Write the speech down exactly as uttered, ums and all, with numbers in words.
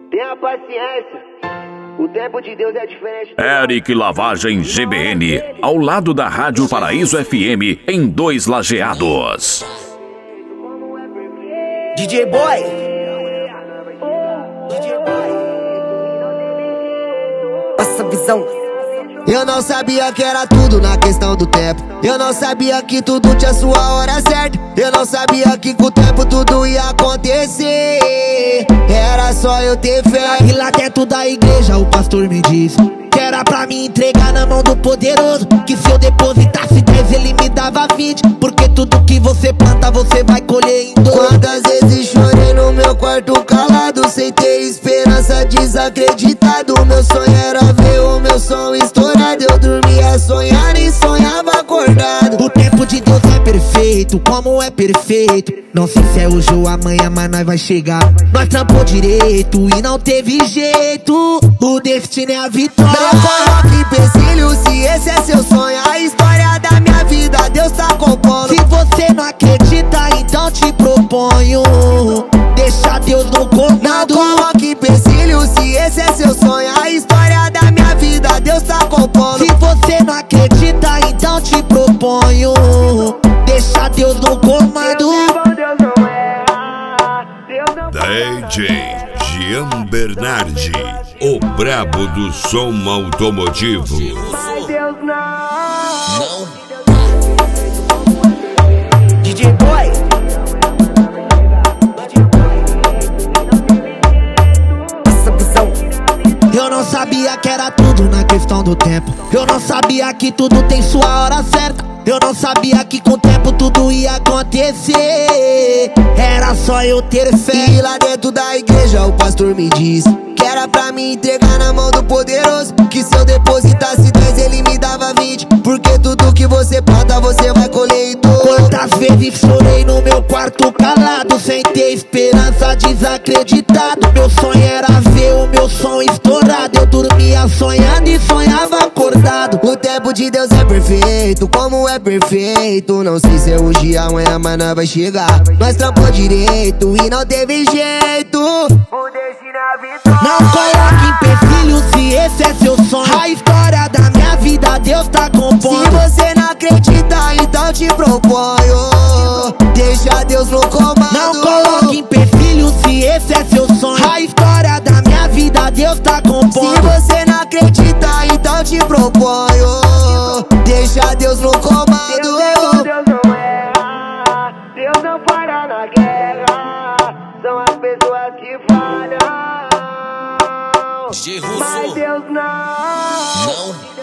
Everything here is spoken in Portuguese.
Tenha paciência, o tempo de Deus é diferente. Eric Lavagem G B N, ao lado da Rádio Paraíso F M, em Dois Lajeados. D J Boy, D J Boy, passa a visão. Eu não sabia que era tudo na questão do tempo. Eu não sabia que tudo tinha sua hora certa. Eu não sabia que com o tempo tudo ia acontecer. Era só eu ter fé. E lá dentro da igreja o pastor me disse que era pra me entregar na mão do poderoso, que se eu depositasse dez ele me dava vinte, porque tudo que você planta você vai colher em dobro. Quantas vezes chorei no meu quarto calado, sem ter esperança, desacreditado. Meu sonho era ver o meu som estourado. Eu dormia sonhando e sonhava acordado. O tempo de Deus é perfeito, como é perfeito. Não sei se é hoje ou amanhã, mas nós vai chegar. Nós trampou direito e não teve jeito. O destino é a vitória. Coloque empecilho, se esse é seu sonho, a história da minha vida Deus tá compondo. Se você não acredita, então te proponho deixa Deus no comando. Não coloque empecilho, se esse é seu sonho, a história da minha vida Deus tá compondo. Se você não acredita, então te proponho deixa Deus no comando. D J Jean Bernardi, o brabo do som automotivo. Mas Deus não. Não. D J Boy, essa visão. Eu não sabia que era tudo na questão do tempo. Eu não sabia que tudo tem sua hora certa. Eu não sabia que com o tempo tudo ia acontecer. Era só eu ter fé. E lá dentro da igreja o pastor me disse que era pra me entregar na mão do poderoso, que se eu depositasse dez ele me dava vinte, porque tudo que você planta você vai colher em dobro. Quantas vezes chorei no meu quarto calado, sem ter esperança, desacreditado. Meu sonho era ver o meu som estourado. Eu dormia sonhando e sonhava acordado. O tempo de Deus é perfeito, como é perfeito. Não sei se é hoje, amanhã, mas nós vai chegar. Nós trampou direito e não teve jeito. O destino é a vitória. Não coloque empecilho, se esse é seu sonho, a história da minha vida Deus tá compondo. Se você não acredita, então te proponho deixa Deus no comando. Não coloque empecilho, se esse é seu sonho, a história da minha vida Deus tá compondo. Se você não acredita, então te proponho deixa Deus no comando. Deus é bom, Deus não erra. Deus não para na guerra. São as pessoas que falham. Mas Deus não. Não.